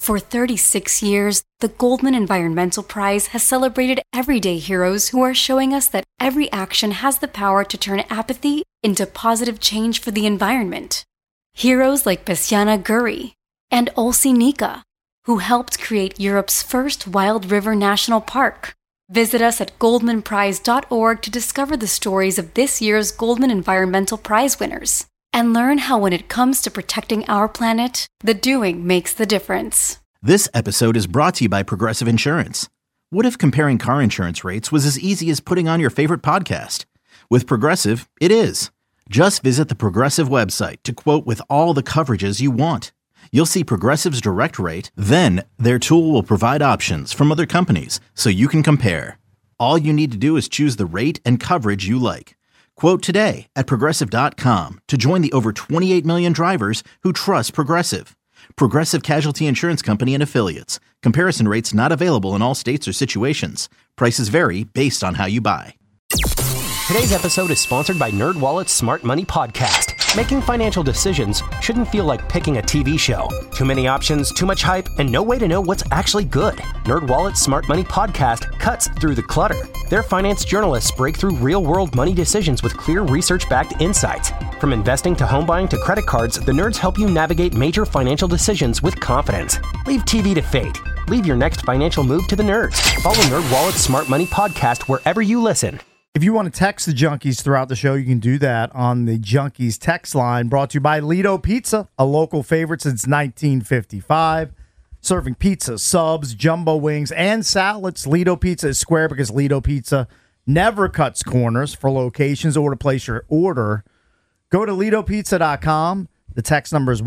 For 36 years, the Goldman Environmental Prize has celebrated everyday heroes who are showing us that every action has the power to turn apathy into positive change for the environment. Heroes like Bessiana Guri and Olsi Nika, who helped create Europe's first wild river national park. Visit us at goldmanprize.org to discover the stories of this year's Goldman Environmental Prize winners and learn how when it comes to protecting our planet, the doing makes the difference. This episode is brought to you by Progressive Insurance. What if comparing car insurance rates was as easy as putting on your favorite podcast? With Progressive, it is. Just visit the Progressive website to quote with all the coverages you want. You'll see Progressive's direct rate, then their tool will provide options from other companies so you can compare. All you need to do is choose the rate and coverage you like. Quote today at Progressive.com to join the over 28 million drivers who trust Progressive. Progressive Casualty Insurance Company and Affiliates. Comparison rates not available in all states or situations. Prices vary based on how you buy. Today's episode is sponsored by NerdWallet's Smart Money Podcast. Making financial decisions shouldn't feel like picking a TV show. Too many options, too much hype, and no way to know what's actually good. NerdWallet's Smart Money Podcast cuts through the clutter. Their finance journalists break through real-world money decisions with clear research-backed insights. From investing to home buying to credit cards, the nerds help you navigate major financial decisions with confidence. Leave TV to fate. Leave your next financial move to the nerds. Follow NerdWallet's Smart Money Podcast wherever you listen. If you want to text the Junkies throughout the show, you can do that on the Junkies text line, brought to you by Lido Pizza, a local favorite since 1955. Serving pizza, subs, jumbo wings, and salads. Lido Pizza is square because Lido Pizza never cuts corners. For locations or to place your order, go to LidoPizza.com. The text number is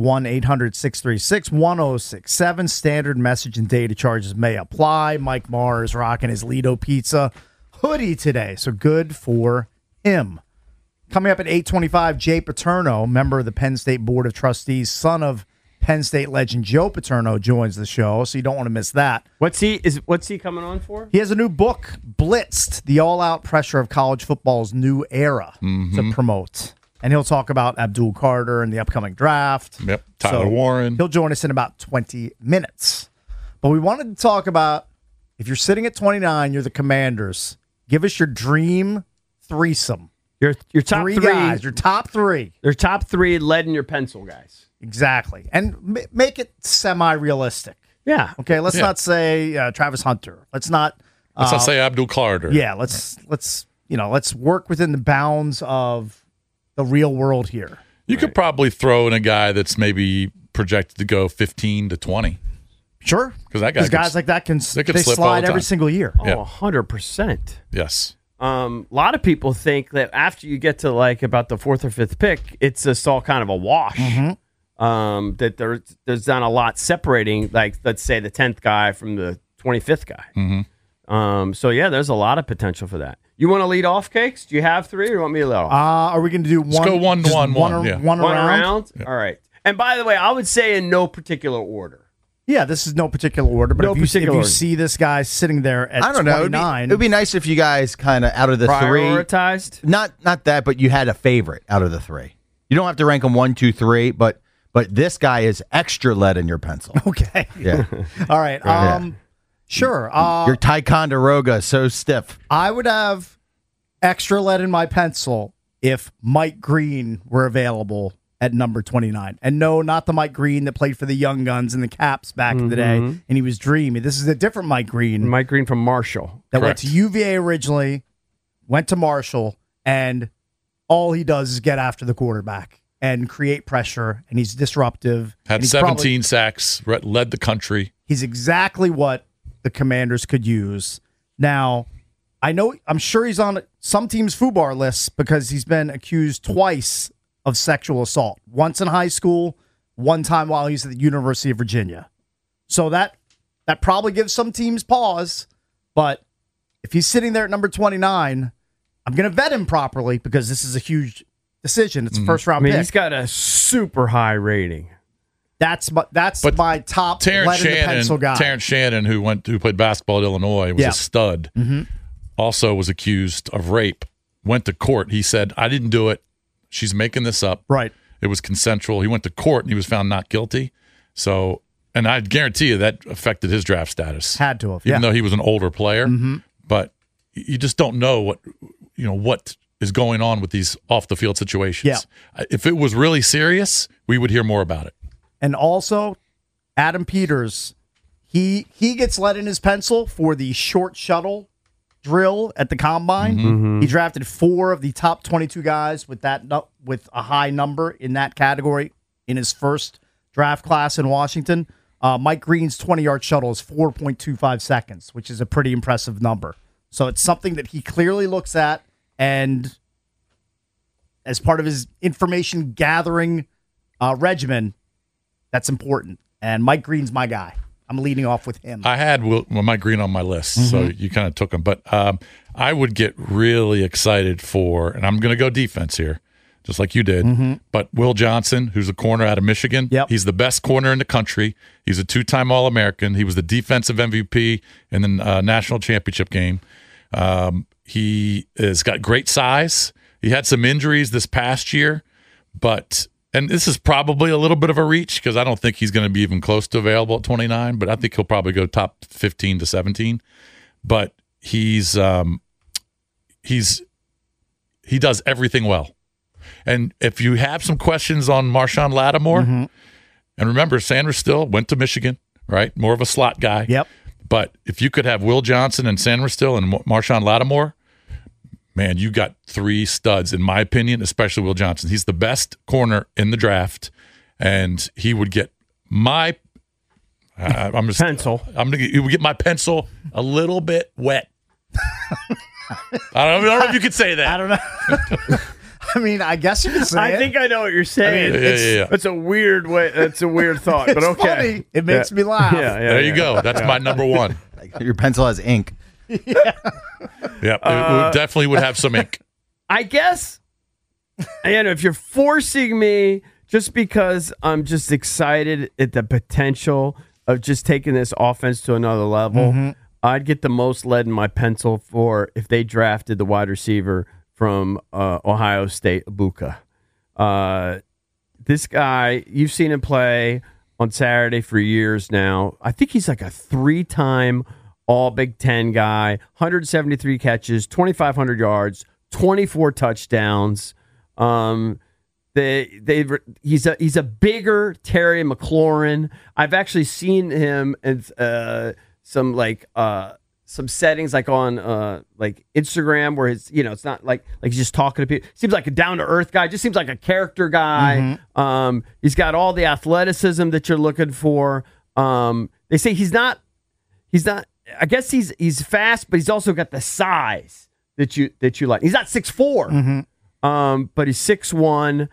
1-800-636-1067. Standard message and data charges may apply. Mike Marr is rocking his Lido Pizza hoodie today, so good for him. Coming up at 8:25, Jay Paterno, member of the Penn State Board of Trustees, son of Penn State legend Joe Paterno, joins the show, so you don't want to miss that. What's he coming on for? He has a new book, Blitzed, the all-out pressure of college football's new era, to promote. And he'll talk about Abdul Carter and the upcoming draft. Yep, Tyler Warren. He'll join us in about 20 minutes. But we wanted to talk about, if you're sitting at 29, you're the Commanders. Give us your dream threesome. Your top three guys. Your top three. Your top three lead in your pencil guys. Exactly, and make it semi-realistic. Yeah. Okay. Let's not say Travis Hunter. Let's not say Abdul Carter. Yeah. Let's work within the bounds of the real world here. You could probably throw in a guy that's maybe projected to go 15 to 20. Sure, because guys like that they slide every single year. Oh, 100%. Yes. A lot of people think that after you get to like about the fourth or fifth pick, it's just all kind of a wash. That there's not a lot separating, like let's say the 10th guy from the 25th guy. So yeah, there's a lot of potential for that. You want to lead off, Cakes? Do you have three, or you want me to lead off? Are we going to do one? Let's go one around? Yeah. All right. And by the way, I would say in no particular order. Yeah, this is no particular order, but if you see this guy sitting there at 29... It would be nice if you guys kind of, out of the prioritized? three... Not that, but you had a favorite out of the three. You don't have to rank them 1, 2, 3, but this guy is extra lead in your pencil. Okay. Yeah. All right. Sure. Your Ticonderoga so stiff. I would have extra lead in my pencil if Mike Green were available at number 29. And no, not the Mike Green that played for the Young Guns and the Caps back in the day, and he was dreamy. This is a different Mike Green. Mike Green from Marshall. That went to UVA originally, went to Marshall, and all he does is get after the quarterback and create pressure, and he's disruptive. Had 17 sacks, led the country. He's exactly what the Commanders could use. Now, I'm sure he's on some teams' FUBAR lists because he's been accused twice of sexual assault. Once in high school, one time while he's at the University of Virginia. So that probably gives some teams pause, but if he's sitting there at number 29, I'm going to vet him properly because this is a huge decision. It's a first-round pick. He's got a super high rating. That's my top lead-in-the-pencil guy. Terrence Shannon, who played basketball at Illinois, was a stud. Also was accused of rape. Went to court. He said, I didn't do it. She's making this up. Right. It was consensual. He went to court and he was found not guilty. So And I guarantee you that affected his draft status. Had to have, even though he was an older player. But you just don't know what is going on with these off the field situations. Yeah. If it was really serious, we would hear more about it. And also, Adam Peters, he gets lead in his pencil for the short shuttle drill at the combine. He drafted 4 of the top 22 guys with a high number in that category in his first draft class in Washington. Mike Green's 20-yard shuttle is 4.25 seconds, which is a pretty impressive number. So it's something that he clearly looks at, and as part of his information gathering regimen, that's important. And Mike Green's my guy. I'm leading off with him. I had Mike Green on my list, so you kind of took him. But I would get really excited for, and I'm going to go defense here, just like you did. But Will Johnson, who's a corner out of Michigan, he's the best corner in the country. He's a 2-time All-American. He was the defensive MVP in the national championship game. He has got great size. He had some injuries this past year, and this is probably a little bit of a reach because I don't think he's going to be even close to available at 29, but I think he'll probably go top 15 to 17. But he does everything well. And if you have some questions on Marshawn Lattimore, and remember, Sanders still went to Michigan, right? More of a slot guy. Yep. But if you could have Will Johnson and Sanders still and Marshawn Lattimore, man, you got 3 studs, in my opinion, especially Will Johnson. He's the best corner in the draft, and he would get my pencil. He would get my pencil a little bit wet. I don't know if you could say that. I don't know. I mean, I guess you could say I think I know what you're saying. Yeah. It's a weird way. That's a weird thought, but okay. Funny. It makes me laugh. There you go. That's my number one. Your pencil has ink. It definitely would have some ink. I guess, if you're forcing me just because I'm just excited at the potential of just taking this offense to another level, I'd get the most lead in my pencil for if they drafted the wide receiver from Ohio State, Ibuka. This guy, you've seen him play on Saturday for years now. I think he's like a 3-time All Big Ten guy, 173 catches, 2,500 yards, 24 touchdowns. He's a bigger Terry McLaurin. I've actually seen him in some settings like on Instagram where it's not like he's just talking to people. Seems like a down to earth guy. Just seems like a character guy. He's got all the athleticism that you're looking for. They say he's not. I guess he's fast, but he's also got the size that you like. He's not 6'4", but he's 6'1".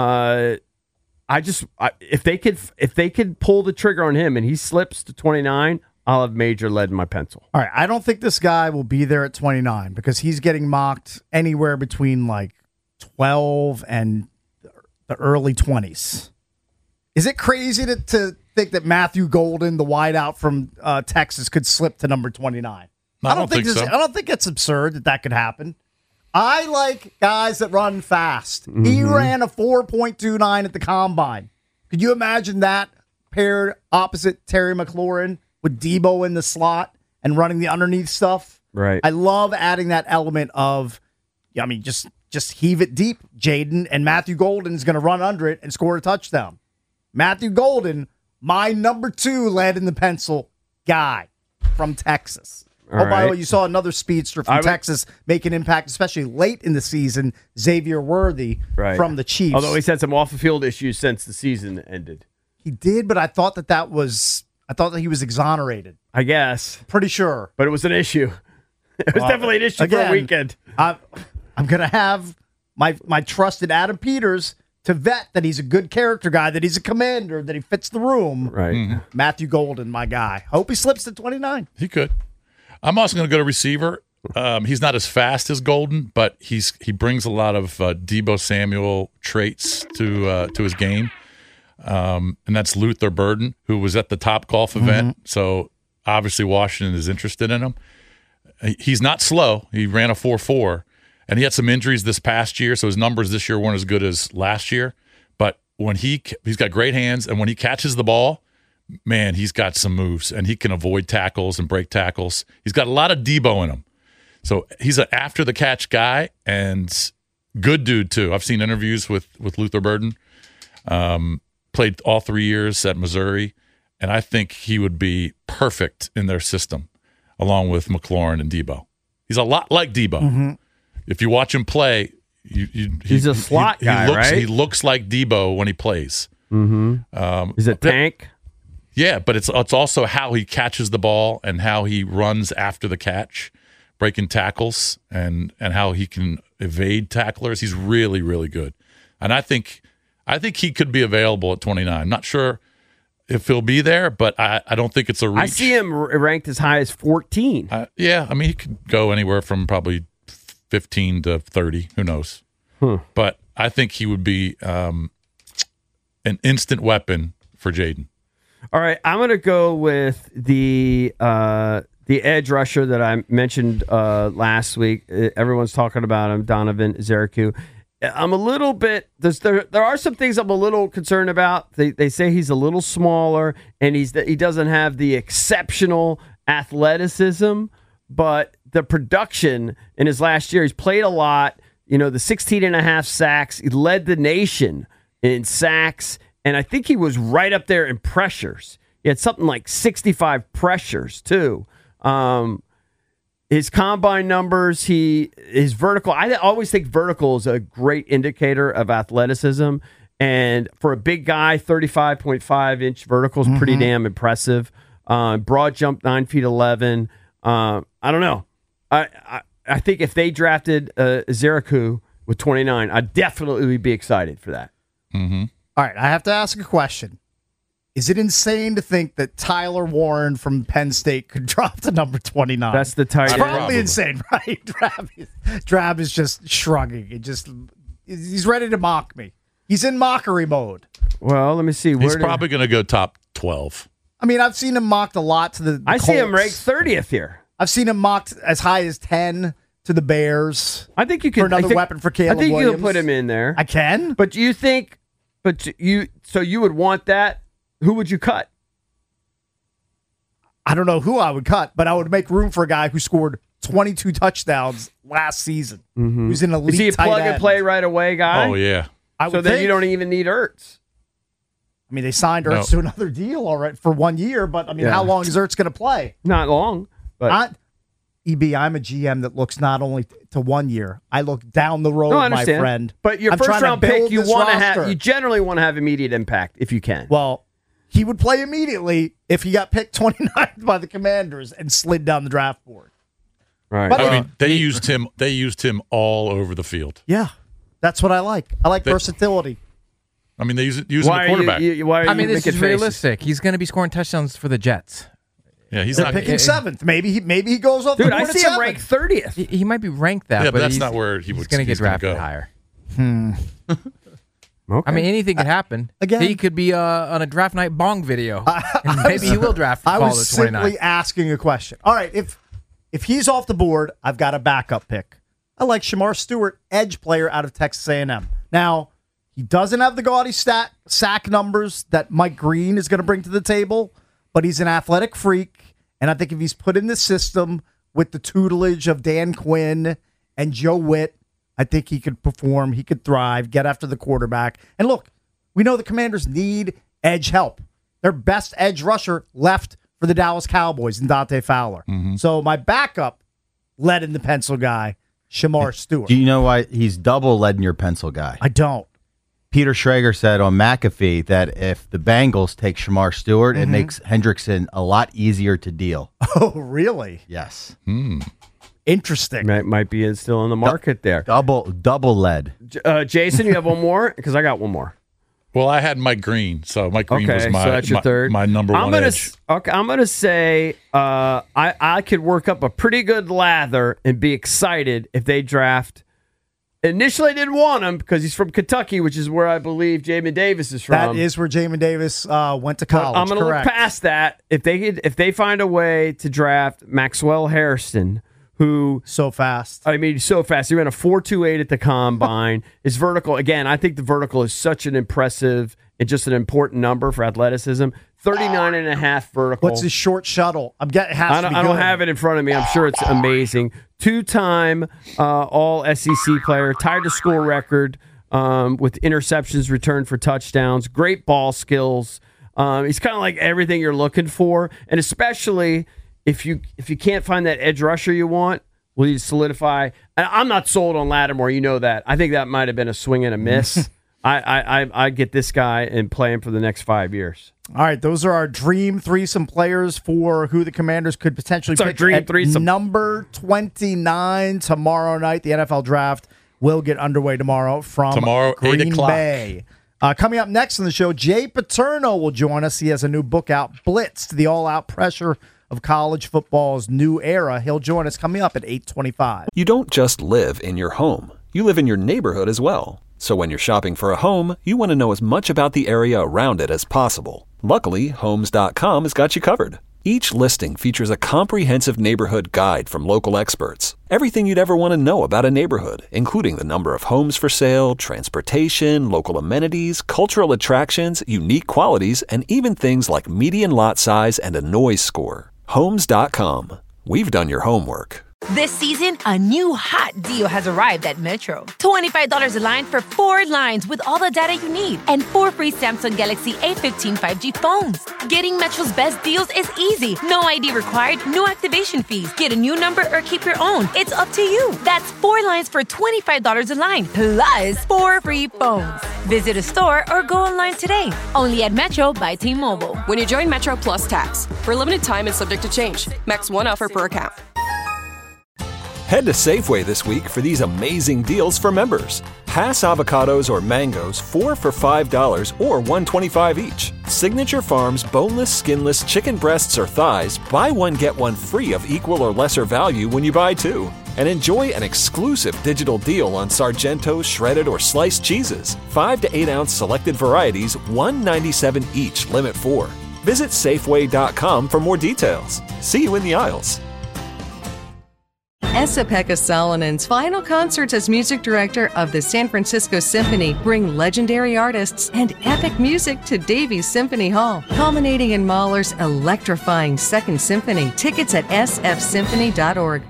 If they could pull the trigger on him and he slips to 29, I'll have major lead in my pencil. All right, I don't think this guy will be there at 29 because he's getting mocked anywhere between like 12 and the early 20s. Is it crazy to think that Matthew Golden, the wideout from Texas, could slip to number 29? I don't think so. I don't think it's absurd that could happen. I like guys that run fast. He ran a 4.29 at the combine. Could you imagine that paired opposite Terry McLaurin with Debo in the slot and running the underneath stuff? Right. I love adding that element of, just heave it deep, Jaden, and Matthew Golden is going to run under it and score a touchdown. Matthew Golden, my number 2 lead in the pencil guy from Texas. By the way, you saw another speedster from Texas make an impact, especially late in the season, Xavier Worthy from the Chiefs. Although he's had some off-the-field issues since the season ended. He did, but I thought that he was exonerated. I guess. Pretty sure. But it was an issue. It was definitely an issue for a weekend. I'm going to have my trusted Adam Peters to vet that he's a good character guy, that he's a commander, that he fits the room. Right. Matthew Golden, my guy. Hope he slips to 29. He could. I'm also going to go to receiver. He's not as fast as Golden, but he brings a lot of Debo Samuel traits to his game. And that's Luther Burden, who was at the Top Golf event. So obviously Washington is interested in him. He's not slow. He ran a 4.4, and he had some injuries this past year, so his numbers this year weren't as good as last year. But when he's got great hands, and when he catches the ball, man, he's got some moves, and he can avoid tackles and break tackles. He's got a lot of Debo in him. So he's an after-the-catch guy and good dude, too. I've seen interviews with Luther Burden. Played all 3 years at Missouri, and I think he would be perfect in their system, along with McLaurin and Debo. He's a lot like Debo. Mm-hmm. If you watch him play, he's a slot guy, right? He looks like Debo when he plays. Mm-hmm. He's a tank. Yeah, but it's also how he catches the ball and how he runs after the catch, breaking tackles, and how he can evade tacklers. He's really, really good. And I think he could be available at 29. Not sure if he'll be there, but I don't think it's a reach. I see him ranked as high as 14. Yeah, I mean, he could go anywhere from probably 15 to 30. Who knows? But I think he would be an instant weapon for Jaden. All right, I'm going to go with the edge rusher that I mentioned last week. Everyone's talking about him, Donovan Ezericu. I'm a little bit there are some things I'm a little concerned about. They say he's a little smaller and he doesn't have the exceptional athleticism, but the production in his last year, he's played a lot. You know, the 16.5 sacks, he led the nation in sacks, and I think he was right up there in pressures. He had something like 65 pressures too. His combine numbers, his vertical. I always think vertical is a great indicator of athleticism. And for a big guy, 35.5-inch vertical is pretty damn impressive. Broad jump, 9 feet 11. I don't know. I think if they drafted Ezericu with 29, I'd definitely be excited for that. Mm-hmm. All right, I have to ask a question. Is it insane to think that Tyler Warren from Penn State could drop to number 29? That's the tight end. Probably insane, right? Drab is just shrugging. He's ready to mock me. He's in mockery mode. Well, let me see. He's probably going to go top 12. I mean, I've seen him mocked a lot to the I Colts. see him ranked 30th here. I've seen him mocked as high as 10 to the Bears. I think you could for another weapon for Caleb I think Williams. you can put him in there. I can, but do you think? So you would want that? Who would you cut? I don't know who I would cut, but I would make room for a guy who scored 22 touchdowns last season. Mm-hmm. Who's an elite Is he a tight plug end. And play right away guy? Oh yeah. So then you don't even need Ertz. I mean, they signed Ertz to another deal already for 1 year, but I mean, how long is Ertz going to play? Not long. But EB, I'm a GM that looks not only to 1 year. I look down the road, my friend. But your first round pick, you generally want to have immediate impact if you can. Well, he would play immediately if he got picked 29th by the Commanders and slid down the draft board. Right. But I mean, they used him all over the field. Yeah, that's what I like. I like versatility. I mean, they use him at quarterback. This is realistic. He's going to be scoring touchdowns for the Jets. Yeah, he's They're not picking 7th. Maybe he goes off. Dude, the board I see him ranked 30th. He might be ranked that, but but that's not where he's going to get drafted higher. Okay. I mean, anything could happen. Again, he could be on a draft night bong video. And maybe he will draft. I was to 29. simply asking a question. All right, if he's off the board, I've got a backup pick. I like Shamar Stewart, edge player out of Texas A&M. Now, he doesn't have the gaudy sack numbers that Mike Green is going to bring to the table, but he's an athletic freak, and I think if he's put in the system with the tutelage of Dan Quinn and Joe Witt, I think he could perform, he could thrive, get after the quarterback. And look, we know the Commanders need edge help. Their best edge rusher left for the Dallas Cowboys in Dante Fowler. Mm-hmm. So my backup lead in the pencil guy, Shamar Stewart. Do you know why he's double lead in your pencil guy? I don't. Peter Schrager said on McAfee that if the Bengals take Shamar Stewart, it makes Hendrickson a lot easier to deal. Oh, really? Yes. Interesting. Might be still in the market there. Double lead. Jason, you have one more? Because I got one more. Well, I had Mike Green, so Mike Green was so that's your third. my number one edge. Okay, I'm gonna say I could work up a pretty good lather and be excited if they draft. Initially, I didn't want him because he's from Kentucky, which is where I believe Jamin Davis is from. That is where Jamin Davis went to college. I'm going to look past that. If they find a way to draft Maxwell Harrison, who so fast. I mean, so fast. He ran a 4.28 at the combine. His vertical, again, I think the vertical is such an impressive and just an important number for athleticism. 39.5 vertical. What's his short shuttle? I don't have it in front of me. I'm sure it's amazing. 2-time all SEC player, tied to school record with interceptions returned for touchdowns. Great ball skills. He's kind of like everything you're looking for, and especially if you can't find that edge rusher you want, will you solidify? And I'm not sold on Lattimore. You know that. I think that might have been a swing and a miss. I get this guy and play him for the next 5 years. All right, those are our dream threesome players for who the Commanders could potentially pick dream threesome. Number 29 tomorrow night. The NFL Draft will get underway tomorrow from Green 8 o'clock. Bay. Coming up next on the show, Jay Paterno will join us. He has a new book out, Blitzed, the all-out pressure of college football's new era. He'll join us coming up at 8:25. You don't just live in your home. You live in your neighborhood as well. So when you're shopping for a home, you want to know as much about the area around it as possible. Luckily, Homes.com has got you covered. Each listing features a comprehensive neighborhood guide from local experts. Everything you'd ever want to know about a neighborhood, including the number of homes for sale, transportation, local amenities, cultural attractions, unique qualities, and even things like median lot size and a noise score. Homes.com. We've done your homework. This season, a new hot deal has arrived at Metro. $25 a line for 4 lines with all the data you need and 4 free Samsung Galaxy A15 5G phones. Getting Metro's best deals is easy. No ID required, no activation fees. Get a new number or keep your own. It's up to you. That's 4 lines for $25 a line, plus 4 free phones. Visit a store or go online today. Only at Metro by T-Mobile. When you join Metro Plus Tax, for a limited time and subject to change. Max 1 offer per account. Head to Safeway this week for these amazing deals for members. Hass avocados or mangoes, 4 for $5 or $1.25 each. Signature Farms boneless, skinless chicken breasts or thighs, buy one get one free of equal or lesser value when you buy 2. And enjoy an exclusive digital deal on Sargento's shredded or sliced cheeses. 5 to 8 ounce selected varieties, $1.97 each, limit 4. Visit Safeway.com for more details. See you in the aisles. Esa-Pekka Salonen's final concerts as music director of the San Francisco Symphony bring legendary artists and epic music to Davies Symphony Hall, culminating in Mahler's electrifying Second Symphony. Tickets at sfsymphony.org.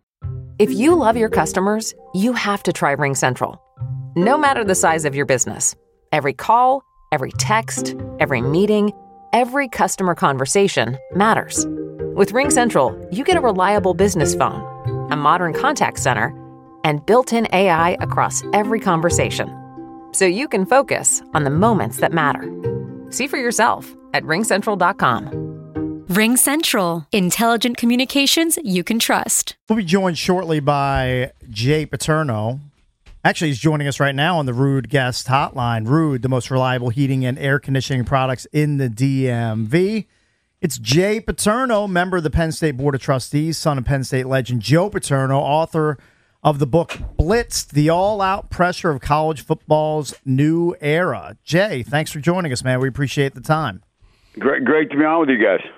If you love your customers, you have to try RingCentral. No matter the size of your business, every call, every text, every meeting, every customer conversation matters. With RingCentral, you get a reliable business phone, a modern contact center, and built-in AI across every conversation. So you can focus on the moments that matter. See for yourself at ringcentral.com. RingCentral. Intelligent communications you can trust. We'll be joined shortly by Jay Paterno. Actually, he's joining us right now on the Ruud Guest Hotline. Ruud, the most reliable heating and air conditioning products in the DMV. It's Jay Paterno, member of the Penn State Board of Trustees, son of Penn State legend Joe Paterno, author of the book Blitzed, the all-out pressure of college football's new era. Jay, thanks for joining us, man. We appreciate the time. Great to be on with you guys.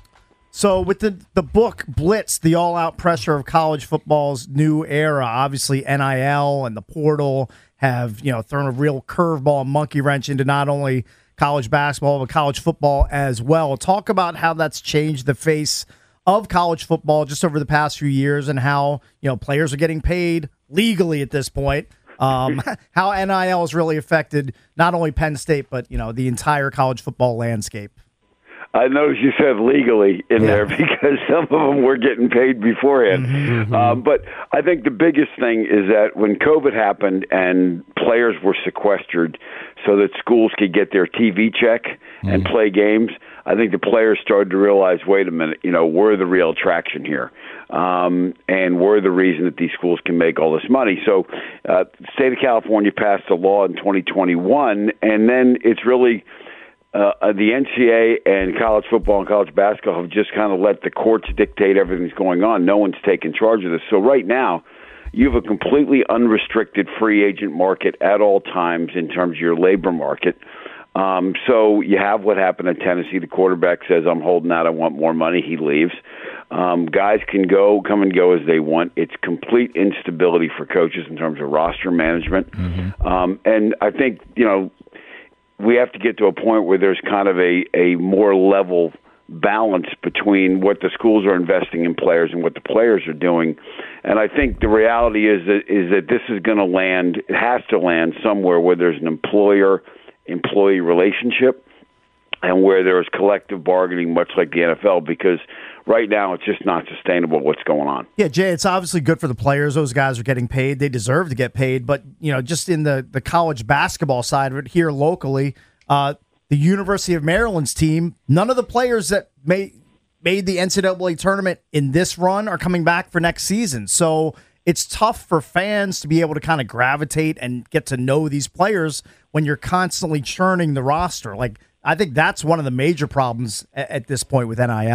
So with the book Blitzed, the all-out pressure of college football's new era, obviously NIL and the portal have thrown a real curveball and monkey wrench into not only college basketball, but college football as well. Talk about how that's changed the face of college football just over the past few years and how, players are getting paid legally at this point. How NIL has really affected not only Penn State, but, the entire college football landscape. I noticed you said legally in there because some of them were getting paid beforehand. Mm-hmm. But I think the biggest thing is that when COVID happened and players were sequestered so that schools could get their TV check and play games, I think the players started to realize, wait a minute, we're the real attraction here. And we're the reason that these schools can make all this money. So the state of California passed a law in 2021, and then it's really the NCAA and college football and college basketball have just kind of let the courts dictate everything that's going on. No one's taking charge of this. So right now, you have a completely unrestricted free agent market at all times in terms of your labor market. So you have what happened at Tennessee. The quarterback says, I'm holding out, I want more money. He leaves. Guys can come and go as they want. It's complete instability for coaches in terms of roster management. And I think, we have to get to a point where there's kind of a more level balance between what the schools are investing in players and what the players are doing. And I think the reality is that this is going to land, it has to land somewhere where there's an employer-employee relationship and where there's collective bargaining, much like the NFL, because right now it's just not sustainable what's going on. Yeah, Jay, it's obviously good for the players. Those guys are getting paid. They deserve to get paid. But, just in the college basketball side of it here locally, the University of Maryland's team, none of the players that made the NCAA tournament in this run are coming back for next season. So it's tough for fans to be able to kind of gravitate and get to know these players when you're constantly churning the roster. Like, I think that's one of the major problems at this point with NIL. I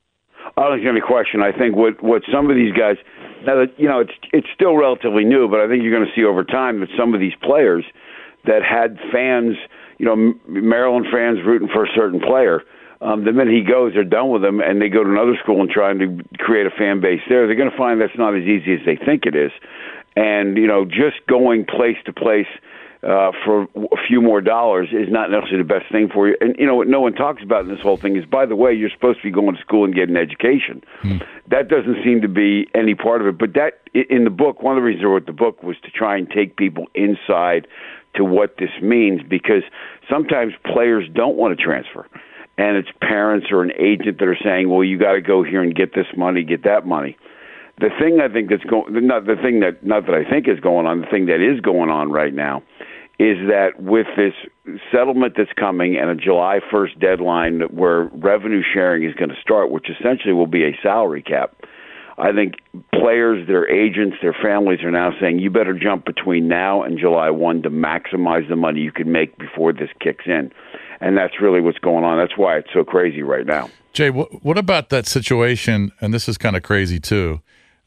don't think there's any question. I think what some of these guys, now that it's still relatively new, but I think you're going to see over time that some of these players that had fans, Maryland fans rooting for a certain player, the minute he goes, they're done with him, and they go to another school and trying to create a fan base there. They're going to find that's not as easy as they think it is. And, just going place to place for a few more dollars is not necessarily the best thing for you. And, what no one talks about in this whole thing is, by the way, you're supposed to be going to school and getting an education. That doesn't seem to be any part of it. But that, in the book, one of the reasons I wrote the book was to try and take people inside to what this means, because sometimes players don't want to transfer. And it's parents or an agent that are saying, well, you got to go here and get this money, get that money. The thing I think that's going, not that I think is going on, the thing that is going on right now is that with this settlement that's coming and a July 1st deadline where revenue sharing is going to start, which essentially will be a salary cap, I think players, their agents, their families are now saying, you better jump between now and July 1 to maximize the money you can make before this kicks in. And that's really what's going on. That's why it's so crazy right now. Jay, what about that situation? And this is kind of crazy too.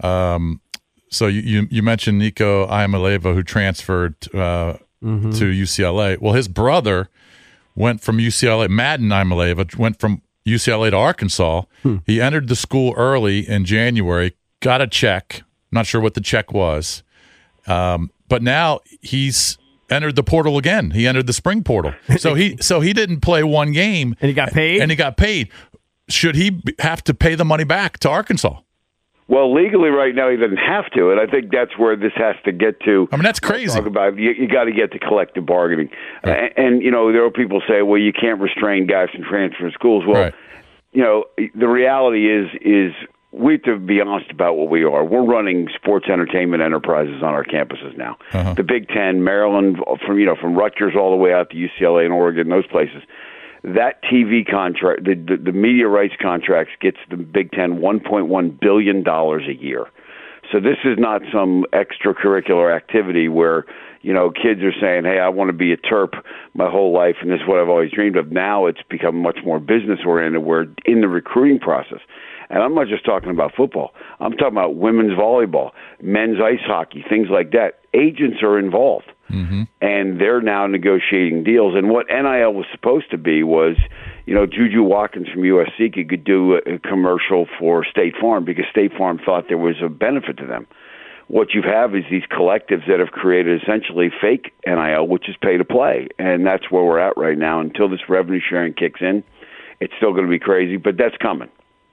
So you mentioned Nico Iamaleava, who transferred to UCLA. Well, his brother went from UCLA. Madden Iamaleava went from UCLA to Arkansas. He entered the school early in January, got a check. Not sure what the check was. But now he's entered the portal again. He entered the spring portal. So he didn't play one game. And he got paid? Should he have to pay the money back to Arkansas? Well, legally right now he doesn't have to, and I think that's where this has to get to. I mean, that's crazy. Talk about you got to get to collective bargaining. Right. And there are people say, well, you can't restrain guys from transferring schools. Well, right. The reality is we have to be honest about what we are. We're running sports entertainment enterprises on our campuses now. The Big Ten, Maryland, from Rutgers all the way out to UCLA and Oregon, those places. That TV contract, the media rights contracts, gets the Big Ten $1.1 billion a year. So this is not some extracurricular activity where, kids are saying, hey, I want to be a Terp my whole life, and this is what I've always dreamed of. Now it's become much more business-oriented. We're in the recruiting process. And I'm not just talking about football. I'm talking about women's volleyball, men's ice hockey, things like that. Agents are involved. And they're now negotiating deals. And what NIL was supposed to be was, Juju Watkins from USC could do a commercial for State Farm because State Farm thought there was a benefit to them. What you have is these collectives that have created essentially fake NIL, which is pay to play. And that's where we're at right now. Until this revenue sharing kicks in, it's still going to be crazy, but that's coming.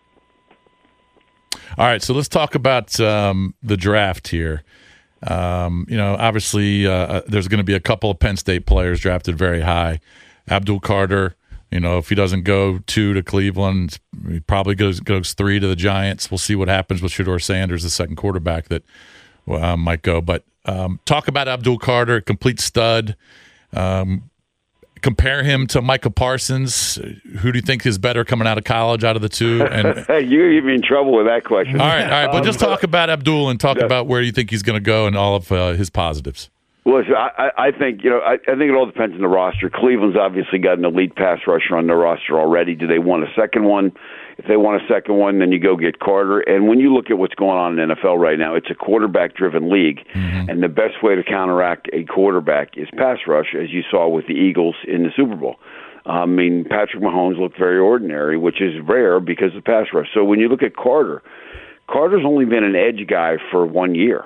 All right, so let's talk about the draft here. Obviously, there's going to be a couple of Penn State players drafted very high. Abdul Carter, if he doesn't go 2 to Cleveland, he probably goes 3 to the Giants. We'll see what happens with Shedeur Sanders, the second quarterback that might go. But talk about Abdul Carter, complete stud. Compare him to Micah Parsons. Who do you think is better coming out of college out of the two? And you're in trouble with that question. All right. But just talk about Abdul and talk about where you think he's going to go and all of his positives. Well, I think I think it all depends on the roster. Cleveland's obviously got an elite pass rusher on their roster already. Do they want a second one? If they want a second one, then you go get Carter. And when you look at what's going on in the NFL right now, it's a quarterback-driven league. And the best way to counteract a quarterback is pass rush, as you saw with the Eagles in the Super Bowl. I mean, Patrick Mahomes looked very ordinary, which is rare because of pass rush. So when you look at Carter's only been an edge guy for 1 year.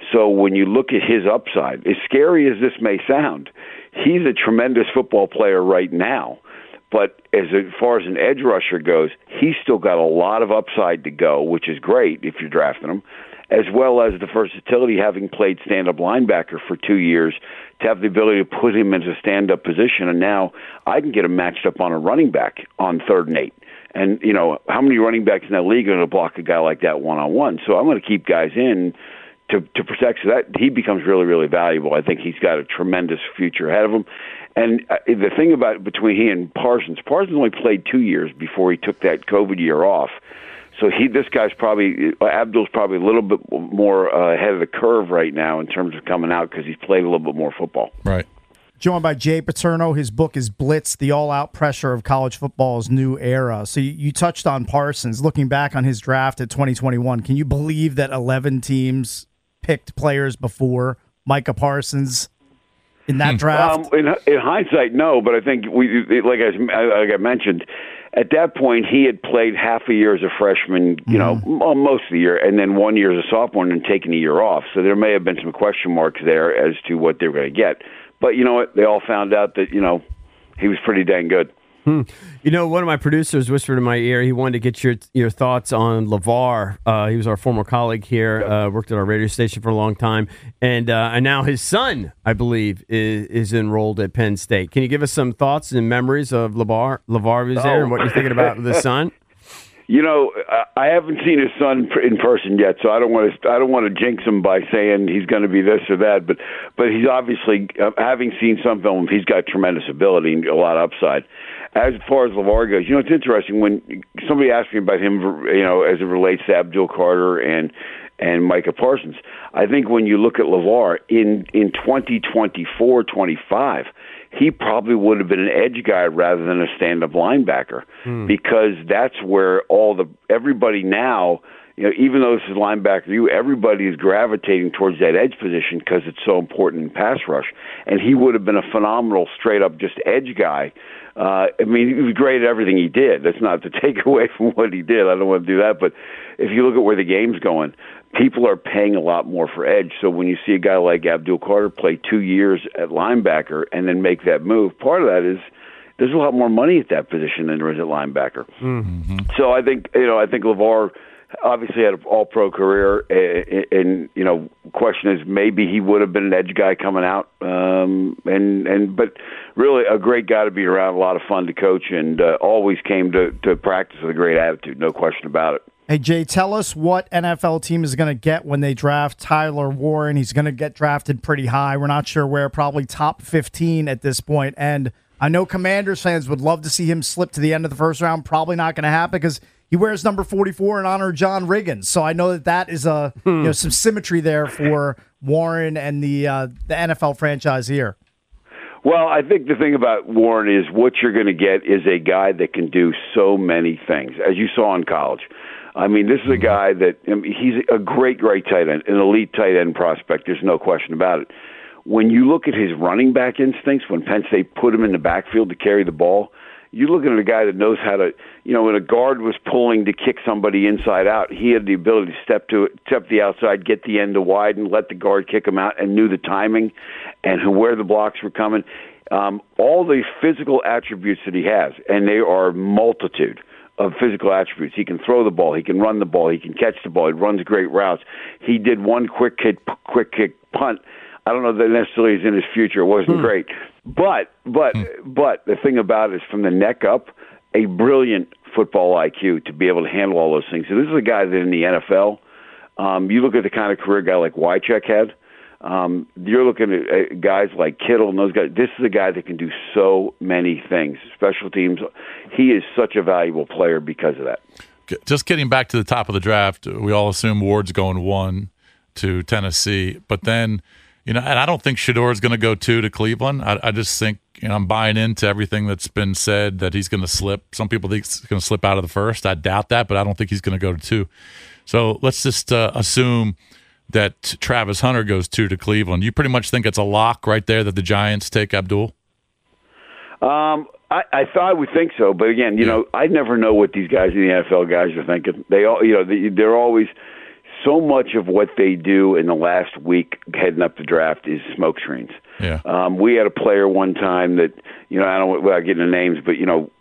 So when you look at his upside, as scary as this may sound, he's a tremendous football player right now. But as far as an edge rusher goes, he's still got a lot of upside to go, which is great if you're drafting him, as well as the versatility, having played stand-up linebacker for 2 years, to have the ability to put him into a stand-up position. And now I can get him matched up on a running back on 3rd and 8. And, you know, how many running backs in that league are going to block a guy like that one-on-one? So I'm going to keep guys in to protect, so that he becomes really, really valuable. I think he's got a tremendous future ahead of him. And the thing about between he and Parsons only played 2 years before he took that COVID year off. So Abdul's probably a little bit more ahead of the curve right now in terms of coming out because he's played a little bit more football. Right. Joined by Jay Paterno. His book is Blitz, the all-out pressure of college football's new era. So you touched on Parsons. Looking back on his draft at 2021, can you believe that 11 teams picked players before Micah Parsons in that draft? In hindsight, no, but I think like I mentioned, at that point he had played half a year as a freshman, most of the year, and then 1 year as a sophomore and taken a year off. So there may have been some question marks there as to what they were going to get. But you know what? They all found out that, he was pretty dang good. One of my producers whispered in my ear, he wanted to get your thoughts on LeVar. He was our former colleague here, worked at our radio station for a long time. And now his son, I believe, is enrolled at Penn State. Can you give us some thoughts and memories of LeVar Vizier and what you're thinking about the son? I haven't seen his son in person yet, so I don't want to jinx him by saying he's going to be this or that. But he's obviously, having seen some film, he's got tremendous ability and a lot of upside. As far as LeVar goes, it's interesting when somebody asked me about him, as it relates to Abdul Carter and Micah Parsons. I think when you look at LeVar in 2024-25. He probably would have been an edge guy rather than a stand-up linebacker because that's where everybody now, even though this is linebacker, everybody is gravitating towards that edge position because it's so important in pass rush. And he would have been a phenomenal straight-up just edge guy. He was great at everything he did. That's not to take away from what he did. I don't want to do that. But if you look at where the game's going, people are paying a lot more for edge. So when you see a guy like Abdul Carter play 2 years at linebacker and then make that move, part of that is there's a lot more money at that position than there is at linebacker. Mm-hmm. So I think LeVar obviously had an all-pro career, and question is maybe he would have been an edge guy coming out, but really a great guy to be around, a lot of fun to coach, and always came to practice with a great attitude, no question about it. Hey, Jay, tell us what NFL team is going to get when they draft Tyler Warren. He's going to get drafted pretty high. We're not sure where, probably top 15 at this point. And I know Commanders fans would love to see him slip to the end of the first round. Probably not going to happen because he wears number 44 in honor of John Riggins. So I know that is some symmetry there for Warren and the NFL franchise here. Well, I think the thing about Warren is what you're going to get is a guy that can do so many things, as you saw in college. This is a guy that he's a great tight end, an elite tight end prospect. There's no question about it. When you look at his running back instincts, when Penn State put him in the backfield to carry the ball, you're looking at a guy that knows how to, when a guard was pulling to kick somebody inside out, he had the ability to step the outside, get the end to widen, let the guard kick him out, and knew the timing and where the blocks were coming. All the physical attributes that he has, and they are multitude of physical attributes. He can throw the ball, he can run the ball, he can catch the ball, he runs great routes. He did one quick kick punt. I don't know that necessarily is in his future. It wasn't great. But the thing about it is from the neck up, a brilliant football IQ to be able to handle all those things. So this is a guy that in the NFL, you look at the kind of career a guy like Wycheck had, you're looking at guys like Kittle and those guys. This is a guy that can do so many things. Special teams. He is such a valuable player because of that. Just getting back to the top of the draft, we all assume Ward's going 1 to Tennessee, but then, and I don't think Shedeur is going to go 2 to Cleveland. I just think, I'm buying into everything that's been said that he's going to slip. Some people think he's going to slip out of the first. I doubt that, but I don't think he's going to go to 2. So let's just assume that Travis Hunter goes 2 to Cleveland. You pretty much think it's a lock right there that the Giants take Abdul? I thought I would think so, but again, I never know what these guys in the NFL guys are thinking. They all, they're always so much of what they do in the last week heading up the draft is smoke screens. Yeah. We had a player one time that, I don't, without getting the names, but,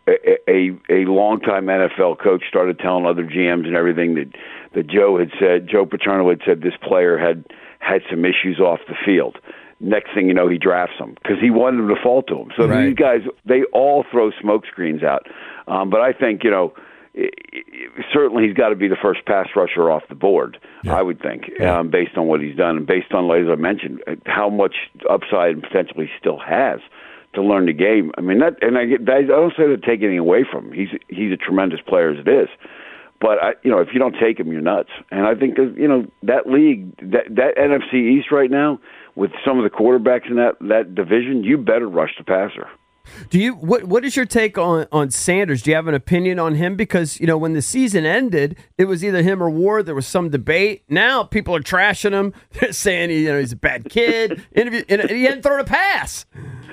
a longtime NFL coach started telling other GMs and everything that Joe Paterno had said this player had some issues off the field. Next thing you know, he drafts him because he wanted him to fall to him. So these guys, they all throw smoke screens out. But I think, certainly he's got to be the first pass rusher off the board, I would think, based on what he's done and based on, as I mentioned, how much upside and potential he still has to learn the game. I mean, I don't say to take anything away from him. He's a tremendous player as it is. But, if you don't take him, you're nuts. And I think, that league, that NFC East right now, with some of the quarterbacks in that division, you better rush the passer. Do you? What is your take on Sanders? Do you have an opinion on him? Because, when the season ended, it was either him or Ward. There was some debate. Now people are trashing him. They're saying he's a bad kid. And he hadn't thrown a pass.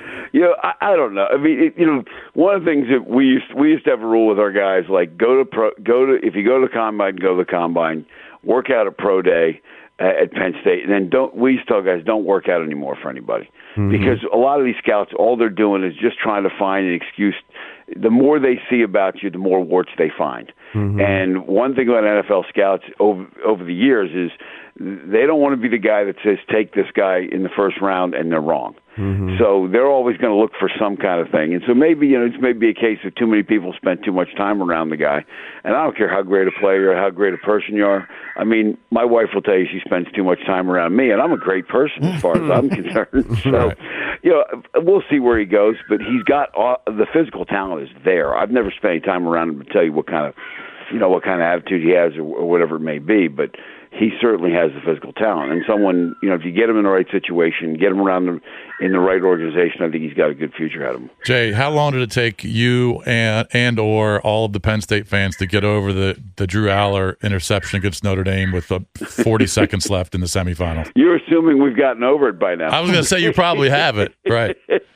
I don't know. I mean, one of the things that we used to have a rule with our guys, like if you go to the combine, go to the combine, work out at pro day at Penn State, and then we used to tell guys don't work out anymore for anybody because a lot of these scouts, all they're doing is just trying to find an excuse. The more they see about you, the more warts they find. And one thing about NFL scouts over the years is they don't want to be the guy that says take this guy in the first round and they're wrong. So they're always going to look for some kind of thing. And so maybe, it's maybe a case of too many people spend too much time around the guy. And I don't care how great a player or how great a person you are. I mean, my wife will tell you she spends too much time around me, and I'm a great person as far as I'm concerned. So, we'll see where he goes. But he's got the physical talent is there. I've never spent any time around him to tell you what kind of attitude he has or whatever it may be. But he certainly has the physical talent. And someone, if you get him in the right situation, get him around in the right organization, I think he's got a good future ahead of him. Jay, how long did it take you and or all of the Penn State fans to get over the Drew Aller interception against Notre Dame with 40 seconds left in the semifinal? You're assuming we've gotten over it by now. I was going to say you probably have it, right?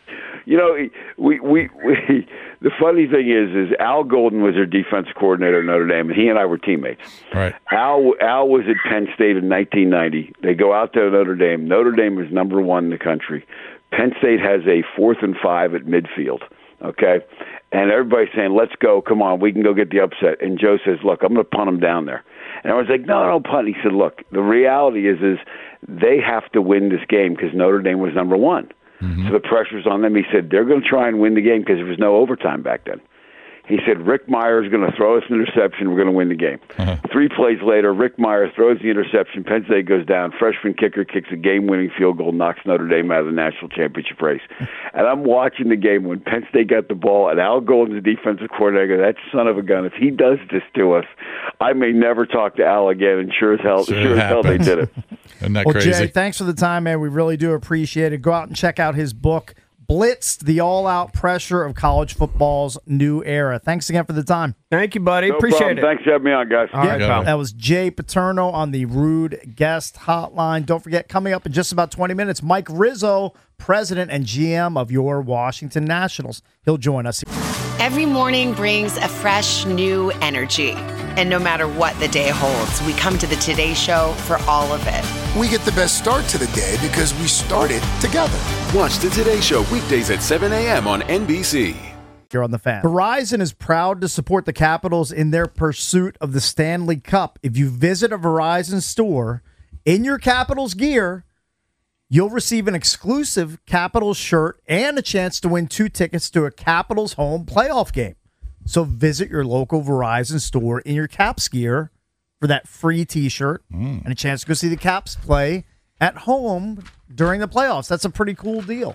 The funny thing is Al Golden was their defensive coordinator at Notre Dame, and he and I were teammates. Right. Al was at Penn State in 1990. They go out to Notre Dame. Notre Dame is number one in the country. Penn State has a 4th and 5 at midfield, okay? And everybody's saying, let's go, come on, we can go get the upset. And Joe says, look, I'm going to punt them down there. And I was like, no, don't punt. He said, look, the reality is they have to win this game because Notre Dame was number one. So the pressure's on them. He said, they're going to try and win the game because there was no overtime back then. He said, Rick Mirer is going to throw us an interception. We're going to win the game. 3 plays later, Rick Mirer throws the interception. Penn State goes down. Freshman kicker kicks a game-winning field goal, knocks Notre Dame out of the national championship race. And I'm watching the game when Penn State got the ball, and Al Golden's the defensive coordinator. That son of a gun, if he does this to us, I may never talk to Al again. And sure as hell they did it. Isn't that crazy? Jay, thanks for the time, man. We really do appreciate it. Go out and check out his book, Blitzed, the all-out pressure of college football's new era. Thanks again for the time. Thank you, buddy. No Appreciate problem. it. Thanks for having me on, guys. All right, pal. That was Jay Paterno on the Rude Guest Hotline. Don't forget, coming up in just about 20 minutes, Mike Rizzo, president and GM of your Washington Nationals. He'll join us. Every morning brings a fresh, new energy. And no matter what the day holds, we come to the Today Show for all of it. We get the best start to the day because we started together. Watch the Today Show weekdays at 7 a.m. on NBC. Here on the Fan. Verizon is proud to support the Capitals in their pursuit of the Stanley Cup. If you visit a Verizon store in your Capitals gear, you'll receive an exclusive Capitals shirt and a chance to win 2 tickets to a Capitals home playoff game. So visit your local Verizon store in your Caps gear for that free T-shirt and a chance to go see the Caps play at home during the playoffs. That's a pretty cool deal.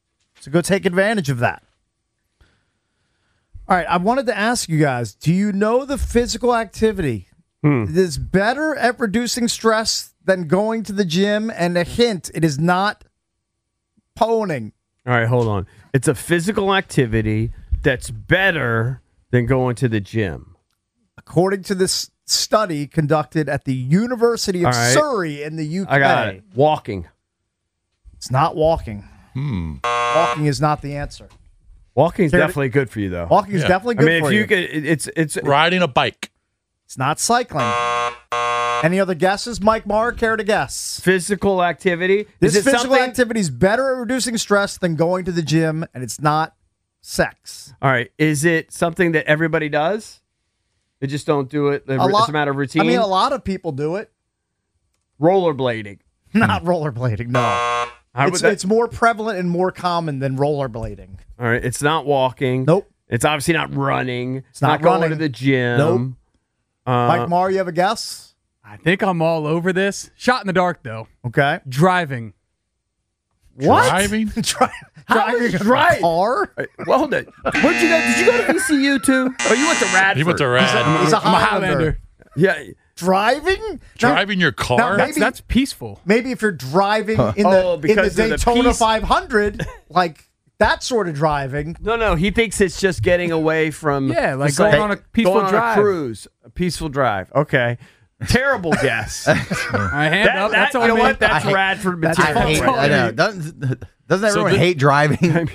So go take advantage of that. All right, I wanted to ask you guys, do you know the physical activity is better at reducing stress than going to the gym? And a hint, it is not poning. All right, hold on. It's a physical activity that's better than going to the gym. According to this study conducted at the University of Surrey in the UK. I got it. Walking. It's not walking. Walking is not the answer. Walking is definitely good for you, though. Walking is definitely good for you. It's riding a bike. It's not cycling. Any other guesses? Mike Marr, care to guess? Physical activity. This Is it physical something- activity is better at reducing stress than going to the gym, and it's not sex. All right. Is it something that everybody does? They just don't do it. It's a matter of routine. I mean, a lot of people do it. Rollerblading. Not rollerblading, no. It's more prevalent and more common than rollerblading. All right. It's not walking. Nope. It's obviously not running. It's not going running. to the gym. Nope. Mike Marr, you have a guess? I think I'm all over this. Shot in the dark, though. Okay. Driving. What? Driving? Driving a right. car? Well, where'd you go? Did you go to VCU too? Oh, you went to Radford. He went to Rad. He's a I'm a Highlander. Highlander. Yeah. Driving? Driving your car? Now, maybe- That's peaceful. Maybe if you're driving in Oh, the because of the Daytona peace- 500, like that sort of driving. No. He thinks it's just getting away from. Yeah, like the- going on a peaceful going on drive. a cruise. A peaceful drive. Okay. Terrible guess. I hand up. That's you on know me. what? That's Radford material. I know. Doesn't everyone hate driving?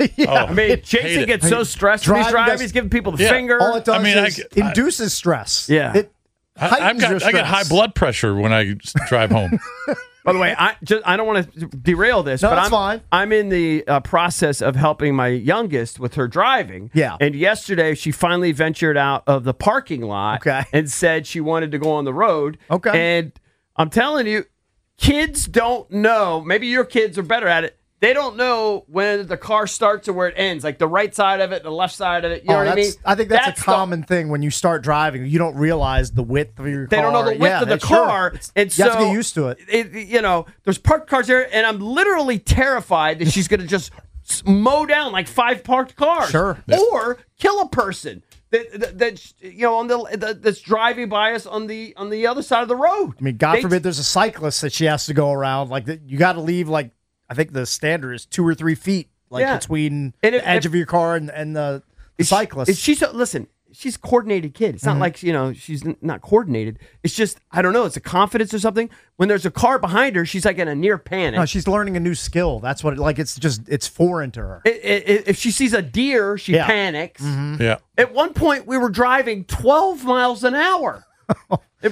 I mean, Jason gets so stressed when he's driving. He's giving people the finger. All it does is induces stress. Yeah. It I heightens your get high stress. blood pressure when I drive home. By the way, I don't want to derail this, No, but that's fine. I'm in the process of helping my youngest with her driving. Yeah. And yesterday, she finally ventured out of the parking lot and said she wanted to go on the road. Okay. And I'm telling you, kids don't know. Maybe your kids are better at it. They don't know when the car starts or where it ends, like the right side of it, the left side of it. You know what I mean? I think that's a common thing when you start driving. You don't realize the width of your car. They don't know the width of the that's true. car, and You so have to get used to it. You know, there's parked cars there, and I'm literally terrified that she's going to just mow down like 5 parked cars, Sure. or kill a person that you know that's driving by us on the other side of the road. I mean, God forbid there's a cyclist that she has to go around. Like you got to leave like I think the standard is 2 or 3 feet, between the edge of your car and the cyclist. Listen, she's a coordinated kid. It's not like, she's not coordinated. It's just, I don't know, it's a confidence or something. When there's a car behind her, she's like in a near panic. No, she's learning a new skill. That's what it's foreign to her. If she sees a deer, she panics. Yeah. At one point, we were driving 12 miles an hour. It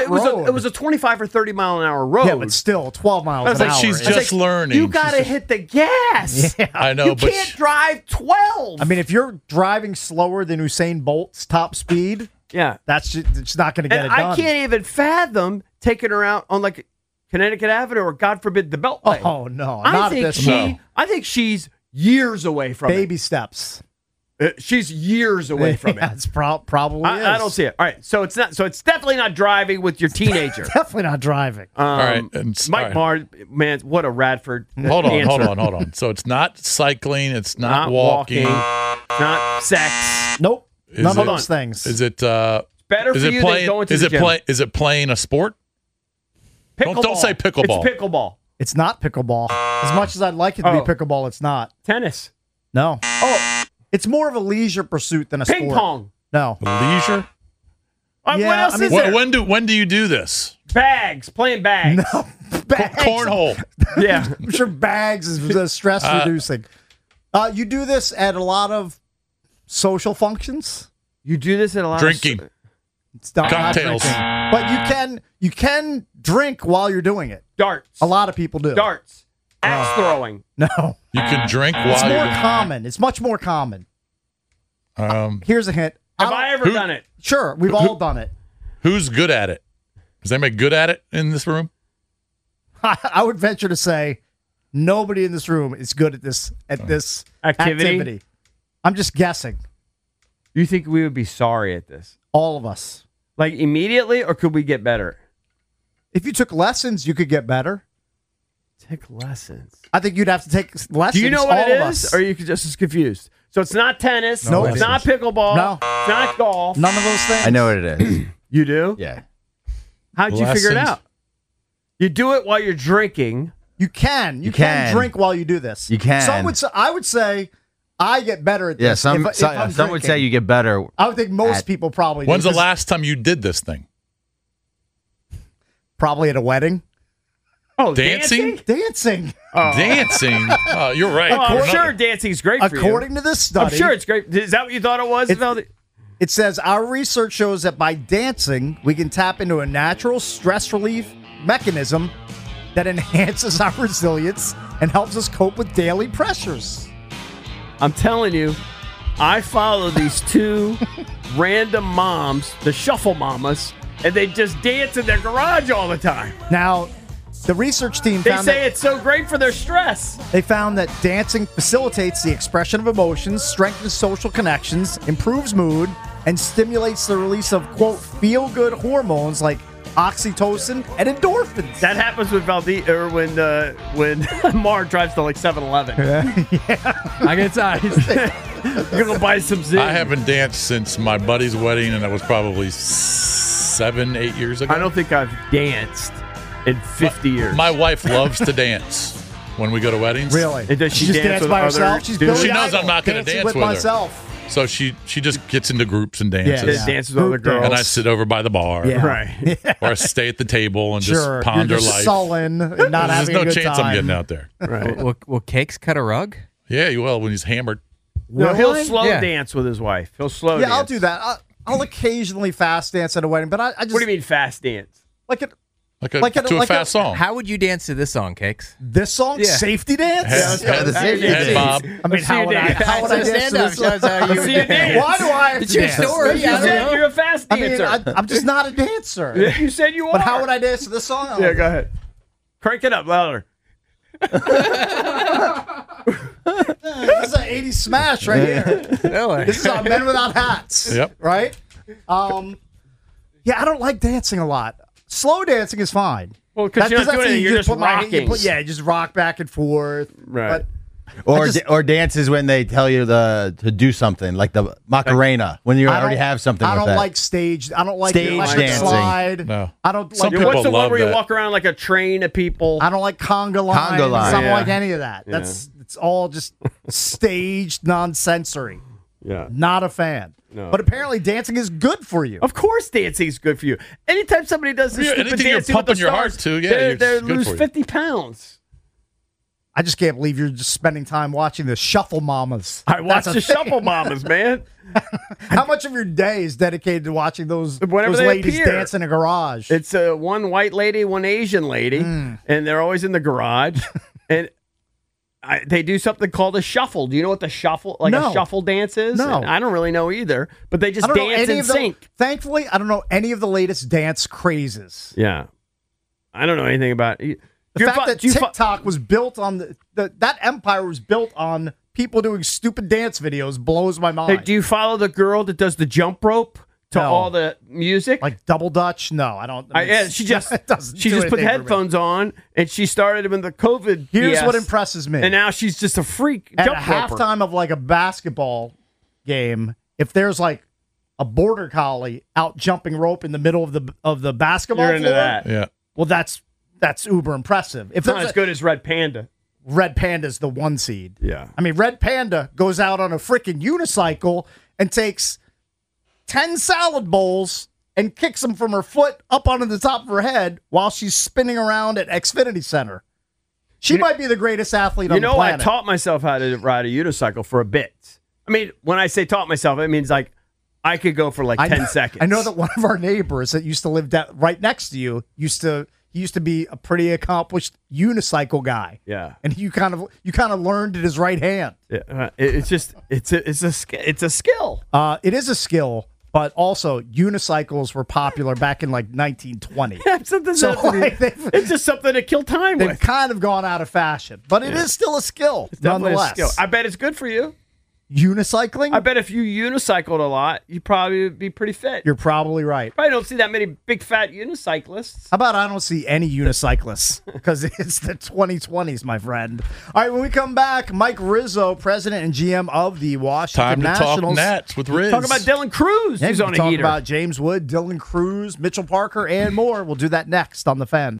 was a 25 or 30 mile an hour road. Yeah, but still 12 miles an hour. She's just learning. You got to hit the gas. Yeah. I know, You but can't drive 12. I mean, if you're driving slower than Usain Bolt's top speed, that's just, it's not going to get and it done. I can't even fathom taking her out on like Connecticut Avenue or God forbid the Beltway. Oh no, not at this. I think she's years away from baby steps. She's years away from it. It's probably. I don't see it. All right, so it's not. So it's definitely not driving with your teenager. Definitely not driving. all right. And, Mike Marr, man, what a Radford. Hold answer. on. So it's not cycling. It's not walking. walking. Not sex. Nope. Is None it- of those things. Is it? Better is for it you playing, than going to is the it gym. Is it playing a sport? Pickleball. Don't say pickleball. It's pickleball. It's not pickleball. As much as I'd like it to be pickleball, it's not. Tennis. No. Oh, It's more of a leisure pursuit than a ping sport. pong. No. Leisure. What Yeah, else I mean, is there? When do you do this? Bags. Playing bags. No. Bags. Cornhole. Yeah. I'm sure bags is stress reducing. You do this at a lot of social functions. You do this at a lot Drinking. of It's not Cocktails. drinking. But you can drink while you're doing it. darts. A lot of people do. Darts. Axe throwing. No. You can drink It's while more you're. common. It's much more common. Here's a hint. Have I ever done it? Sure, we've all done it. Who's good at it? Is anybody good at it in this room? I would venture to say nobody in this room is good at this activity. I'm just guessing. You think we would be sorry at this? All of us. Like immediately, or could we get better? If you took lessons, you could get better. Take lessons. I think you'd have to take lessons. Do you know what all it of is? us. Or are you just as confused? So it's not tennis. No It's not pickleball. No. It's not golf. None of those things. I know what it is. You do? Yeah. How'd you figure it Lessons. out? You do it while you're drinking. You can. You can. can drink while you do this. You can. Some would say, I would say I get better at this. Yeah. Some if I'm some would drinking. say you get better. I would think most people probably do. When's the 'cause last time you did this thing? Probably at a wedding. Oh, Dancing? Dancing. Dancing. Oh, you're right. Oh, I'm sure dancing's great for you. According to this study. I'm sure it's great. Is that what you thought it was? It's- Veldy? It says, our research shows that by dancing, we can tap into a natural stress relief mechanism that enhances our resilience and helps us cope with daily pressures. I'm telling you, I follow these two random moms, the shuffle mamas, and they just dance in their garage all the time. Now, the research team They found say it's so great for their stress. They found that dancing facilitates the expression of emotions, strengthens social connections, improves mood, and stimulates the release of, quote, feel-good hormones like oxytocin and endorphins. That happens with when Mar drives to like 7-Eleven. I get size. You're going to buy some Zing. I haven't danced since my buddy's wedding, and that was probably 7-8 years ago. I don't think I've danced in 50 years. My wife loves to dance when we go to weddings. Really? And does she just dance with by other herself? She's dudes? Billy She knows Idol, I'm not going to dancing dance with myself. her. So she just gets into groups and dances. Yeah, dances with other girls. And I sit over by the bar. Yeah. Right. Or I stay at the table and Sure. just ponder You're just life. sullen and not There's having no a good chance time. I'm getting out there. Right. Will Cakes cut a rug? Yeah, you will when he's hammered. No, he'll Really? slow Yeah. dance with his wife. He'll slow Yeah, dance. I'll do that. I'll occasionally fast dance at a wedding, but I just What do you mean fast dance? like it. Like a, Like a- to a like a- fast song. How would you dance to this song, Cakes? This song, Yeah. safety dance. Head bob. I mean, how would I dance to this song? See you dance. Why do I have It's to your dance? story. You said you're a fast I mean, dancer. I'm just not a dancer. You said you are. But how would I dance to this song? Yeah, go ahead. Crank it up louder. This is an 80s smash right here. Really? This is on Men Without Hats. Yep. Right? Yeah, I don't like dancing a lot. Slow dancing is fine. Well, because you're not doing anything. You're just put rocking. you just rock back and forth. Right. But Or dances when they tell you to do something, like the Macarena, when you I already don't- have something I with don't that. like stage. I don't like Stage the electric dancing. slide. No. I don't Some like. people What's the one love where you that. walk around like a train of people? I don't like conga line. Conga line. I don't Yeah. like any of that. That's it's all just staged nonsensory. Yeah. Not a fan. No. But apparently dancing is good for you. Of course, dancing is good for you. Anytime somebody does this Yeah, stupid anything you're dancing with the pumping your heart stars, to, yeah, they it's good lose for you. 50 pounds. I just can't believe you're just spending time watching the Shuffle Mamas. I watch That's a the thing. Shuffle Mamas, man. How much of your day is dedicated to watching those Whenever they ladies appear. dance in a garage? It's one white lady, one Asian lady, and they're always in the garage. And they do something called a shuffle. Do you know what the shuffle, No. a shuffle dance is? No. And I don't really know either, but they I just don't know dance any in of the- sync. Thankfully, I don't know any of the latest dance crazes. Yeah. I don't know anything about it. The fact that TikTok was built on that empire was built on people doing stupid dance videos blows my mind. Hey, do you follow the girl that does the jump rope to No. all the music? Like double dutch? No, I don't. I mean, Yeah, she just it doesn't she do just put anything for me. headphones on and she started when the COVID. Here's BS, what impresses me. and now she's just a freak At jump a roper. halftime of like a basketball game, if there's like a border collie out jumping rope in the middle of the basketball You're into floor, that. Yeah. well, that's uber impressive. If It's not there's as good as Red Panda. Red Panda's the one seed. Yeah. I mean, Red Panda goes out on a freaking unicycle and takes 10 salad bowls and kicks them from her foot up onto the top of her head while she's spinning around at Xfinity Center. She might be the greatest athlete on You the know, I planet. taught myself how to ride a unicycle for a bit. I mean, when I say taught myself, it means like I could go for like 10 seconds. I know that one of our neighbors that used to live right next to you used to be a pretty accomplished unicycle guy. Yeah. And you kind of learned at his right hand. Yeah, it's a skill. It is a skill, but also unicycles were popular back in like 1920. It's just something to kill time They've with. kind of gone out of fashion, but it is still a skill, It's definitely a nonetheless. skill. I bet it's good for you. Unicycling? I bet if you unicycled a lot, you'd probably be pretty fit. You're probably right. Probably don't see that many big fat unicyclists. How about I don't see any unicyclists because it's the 2020s, my friend. All right, when we come back, Mike Rizzo, president and GM of the Washington Time to talk Nationals. Nats with Riz. Talk about Dylan Cruz, Yeah, who's we on a talk heater. about James Wood, Dylan Cruz, Mitchell Parker, and more. We'll do that next on The Fan.